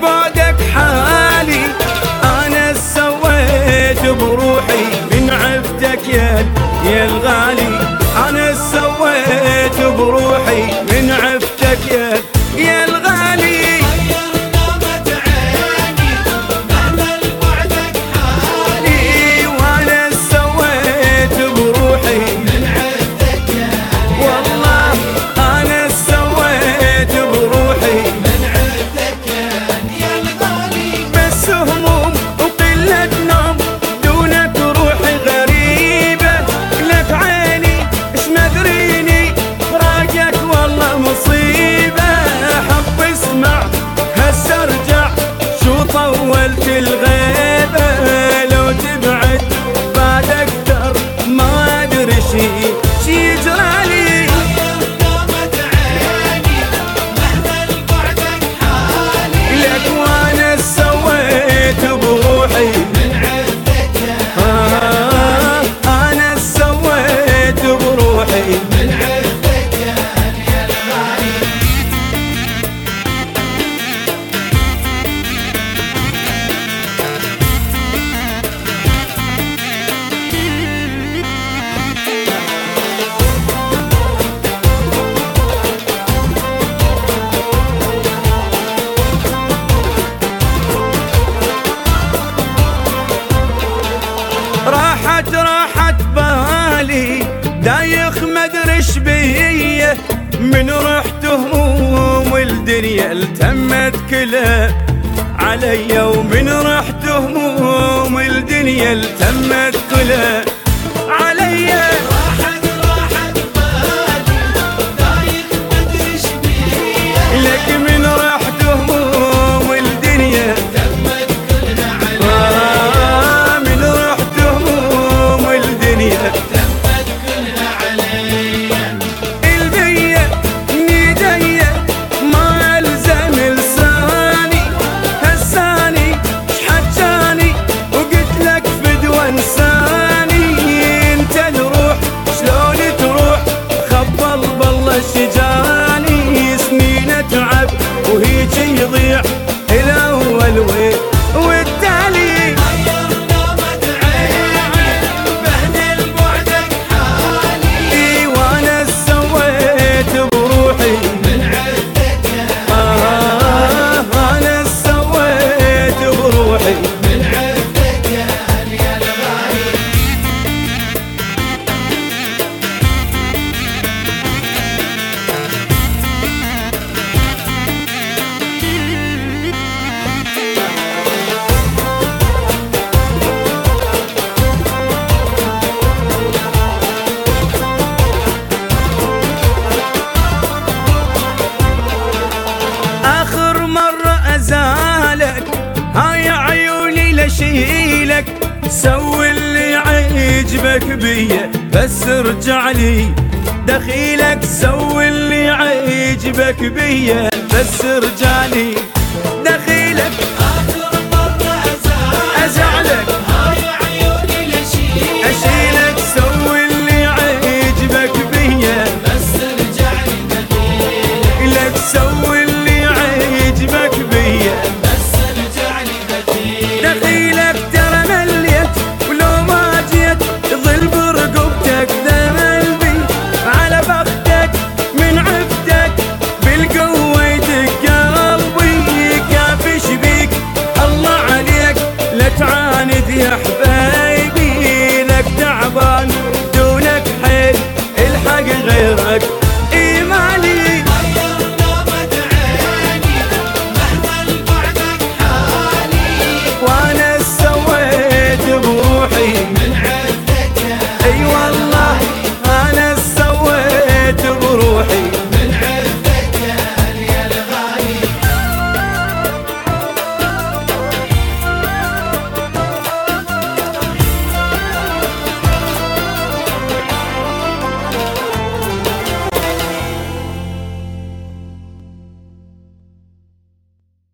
بعدك حالي. أنا سويت بروحي من عفتك يا الغالي. أنا سويت بروحي من عفتك يا الغالي. طولت الغيبة لو تبعد بعد أكتر ما أدري شي يجرالي. غيرت عيني مهما لبعدك حالي. لك وأنا سويت بروحي من عفتك أنا سويت بروحي من عفتك يا الغالي. راحت بالي دايخ مدرش بيه. من رحت هموم الدنيا التمت كلها علي. ومن رحت هموم الدنيا التمت كلها علي. راحت بالي دايخ مدرش بيه. لك من رحت هموم الدنيا تمت كلها علي. تمت كلها علي. البية نيدية ما ألزم لساني. هساني شحجاني وقلت لك فدوى انساني. انت نروح شلون تروح خبل بالله شجاني. سنين اتعب وهيج يضيع الاول والتالي. هاي عيوني لشيلك سوي اللي عيجبك بيا بس ارجع لي دخيلك. سوي اللي عيجبك بيا بس ارجع لي دخيلك.